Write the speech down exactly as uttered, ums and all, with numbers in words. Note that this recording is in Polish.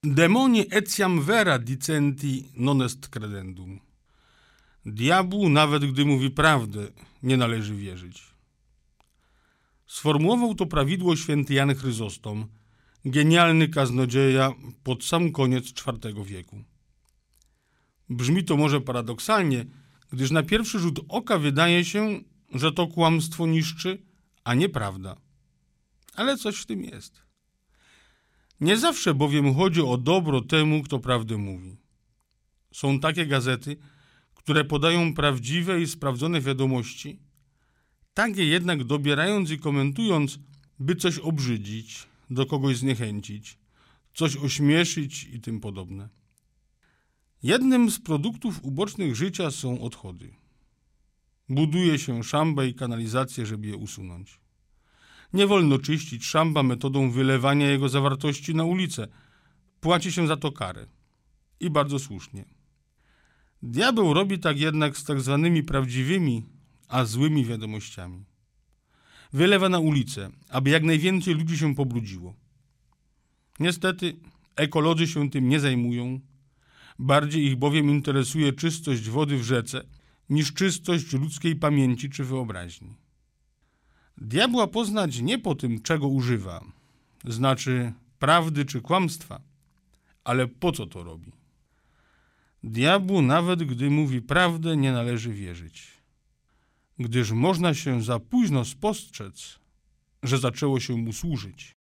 Demoni etiam vera dicenti non est credendum. Diabłu, nawet gdy mówi prawdę, nie należy wierzyć. Sformułował to prawidło święty Jan Chryzostom, genialny kaznodzieja pod sam koniec czwartego wieku. Brzmi to może paradoksalnie, gdyż na pierwszy rzut oka wydaje się, że to kłamstwo niszczy, a nie prawda. Ale coś w tym jest. Nie zawsze bowiem chodzi o dobro temu, kto prawdę mówi. Są takie gazety, które podają prawdziwe i sprawdzone wiadomości, takie jednak dobierając i komentując, by coś obrzydzić, do kogoś zniechęcić, coś ośmieszyć i tym podobne. Jednym z produktów ubocznych życia są odchody. Buduje się szambę i kanalizację, żeby je usunąć. Nie wolno czyścić szamba metodą wylewania jego zawartości na ulicę. Płaci się za to karę. I bardzo słusznie. Diabeł robi tak jednak z tak zwanymi prawdziwymi, a złymi wiadomościami. Wylewa na ulicę, aby jak najwięcej ludzi się pobrudziło. Niestety ekolodzy się tym nie zajmują. Bardziej ich bowiem interesuje czystość wody w rzece, niż czystość ludzkiej pamięci czy wyobraźni. Diabła poznać nie po tym, czego używa, znaczy prawdy czy kłamstwa, ale po co to robi. Diabłu, nawet gdy mówi prawdę, nie należy wierzyć, gdyż można się za późno spostrzec, że zaczęło się mu służyć.